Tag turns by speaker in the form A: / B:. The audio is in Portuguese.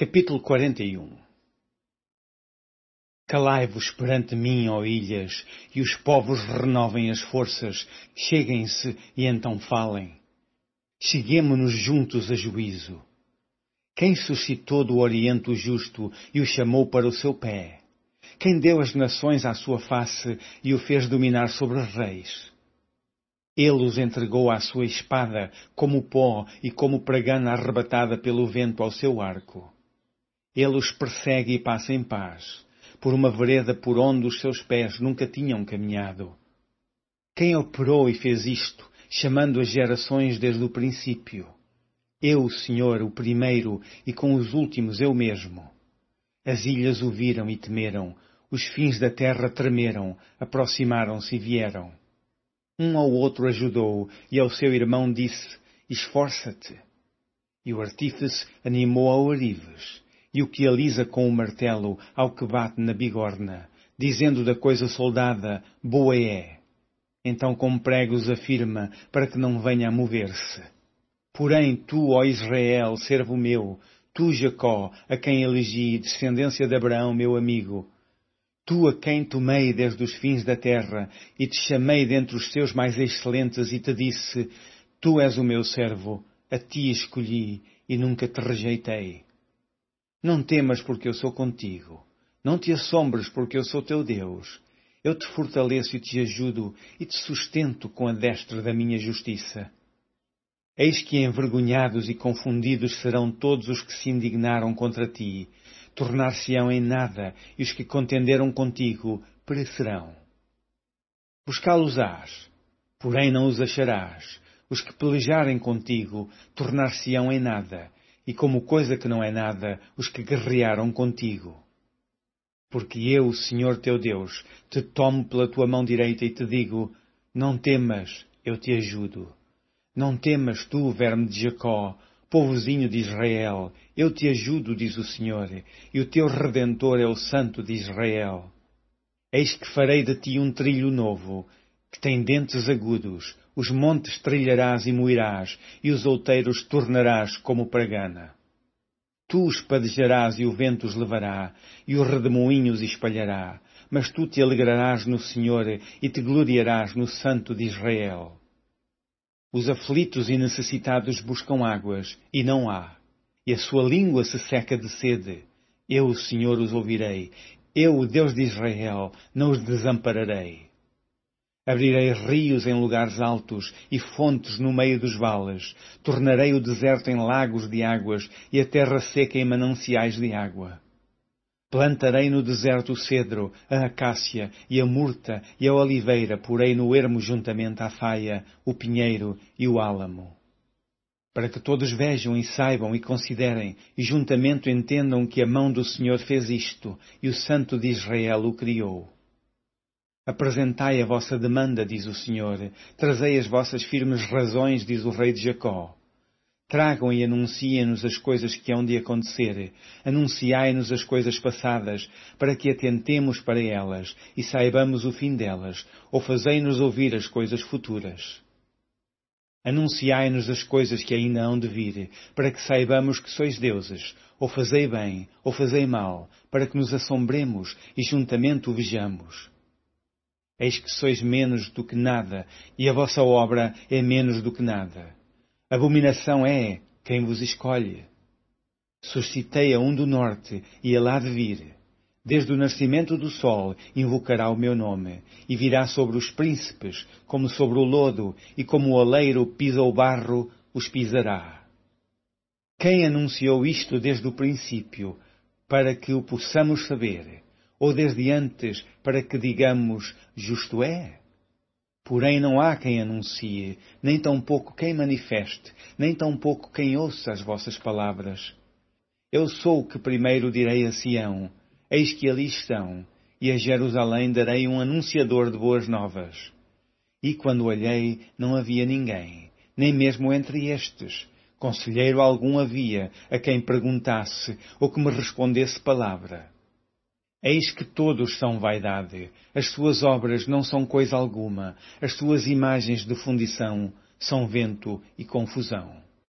A: Capítulo 41. Calai-vos perante mim, ó ilhas, e os povos renovem as forças, cheguem-se e então falem. Cheguemo-nos juntos a juízo. Quem suscitou do Oriente o justo e o chamou para o seu pé? Quem deu as nações à sua face e o fez dominar sobre os reis? Ele os entregou à sua espada, como pó e como pragana arrebatada pelo vento ao seu arco. Ele os persegue e passa em paz, por uma vereda por onde os seus pés nunca tinham caminhado. Quem operou e fez isto, chamando as gerações desde o princípio? Eu, Senhor, o primeiro, e com os últimos eu mesmo. As ilhas o viram e temeram, os fins da terra tremeram, aproximaram-se e vieram. Um ao outro ajudou, e ao seu irmão disse, esforça-te. E o artífice animou ao Orives, e o que alisa com o martelo ao que bate na bigorna, dizendo da coisa soldada, boa é. Então com pregos afirma, para que não venha a mover-se. Porém tu, ó Israel, servo meu, tu, Jacó, a quem elegi, descendência de Abraão, meu amigo, tu a quem tomei desde os fins da terra, e te chamei dentre os teus mais excelentes, e te disse, tu és o meu servo, a ti escolhi, e nunca te rejeitei. Não temas porque eu sou contigo, não te assombres porque eu sou teu Deus. Eu te fortaleço e te ajudo, e te sustento com a destra da minha justiça. Eis que envergonhados e confundidos serão todos os que se indignaram contra ti, tornar-se-ão em nada, e os que contenderam contigo perecerão. Buscá-los-ás, porém não os acharás. Os que pelejarem contigo tornar-se-ão em nada, e como coisa que não é nada, os que guerrearam contigo. Porque eu, Senhor teu Deus, te tomo pela tua mão direita e te digo, não temas, eu te ajudo. Não temas tu, verme de Jacó, povozinho de Israel, eu te ajudo, diz o Senhor, e o teu Redentor é o Santo de Israel. Eis que farei de ti um trilho novo, que tem dentes agudos, os montes trilharás e moirás, e os outeiros tornarás como pragana. Tu os padejarás e o vento os levará, e o redemoinho os espalhará, mas tu te alegrarás no Senhor e te gloriarás no Santo de Israel. Os aflitos e necessitados buscam águas, e não há, e a sua língua se seca de sede. Eu, o Senhor, os ouvirei, eu, o Deus de Israel, não os desampararei. Abrirei rios em lugares altos e fontes no meio dos vales. Tornarei o deserto em lagos de águas e a terra seca em mananciais de água. Plantarei no deserto o cedro, a acácia e a murta e a oliveira, porei no ermo juntamente à faia, o pinheiro e o álamo. Para que todos vejam e saibam e considerem, e juntamente entendam que a mão do Senhor fez isto, e o Santo de Israel o criou. Apresentai a vossa demanda, diz o Senhor, trazei as vossas firmes razões, diz o rei de Jacó. Tragam e anunciem-nos as coisas que hão de acontecer, anunciai-nos as coisas passadas, para que atentemos para elas, e saibamos o fim delas, ou fazei-nos ouvir as coisas futuras. Anunciai-nos as coisas que ainda hão de vir, para que saibamos que sois deuses, ou fazei bem, ou fazei mal, para que nos assombremos e juntamente o vejamos. Eis que sois menos do que nada, e a vossa obra é menos do que nada. Abominação é quem vos escolhe. Suscitei a um do norte, e ele há de vir. Desde o nascimento do sol invocará o meu nome, e virá sobre os príncipes, como sobre o lodo, e como o oleiro pisa o barro, os pisará. Quem anunciou isto desde o princípio, para que o possamos saber? Ou desde antes, para que digamos, justo é? Porém não há quem anuncie, nem tampouco quem manifeste, nem tampouco quem ouça as vossas palavras. Eu sou o que primeiro direi a Sião, eis que ali estão, e a Jerusalém darei um anunciador de boas novas. E quando olhei, não havia ninguém, nem mesmo entre estes. Conselheiro algum havia, a quem perguntasse, ou que me respondesse palavra. Eis que todos são vaidade, as suas obras não são coisa alguma, as suas imagens de fundição são vento e confusão.